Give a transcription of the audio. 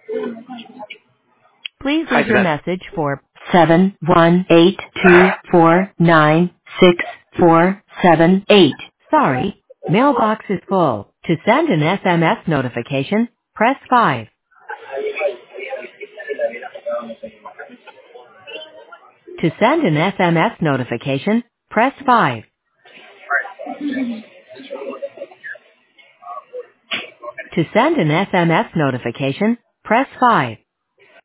Please Hi, leave good your afternoon. message for 71824964778. Sorry, mailbox is full. To send an SMS notification, press 5. To send an SMS notification, press 5. To send an SMS notification, press 5.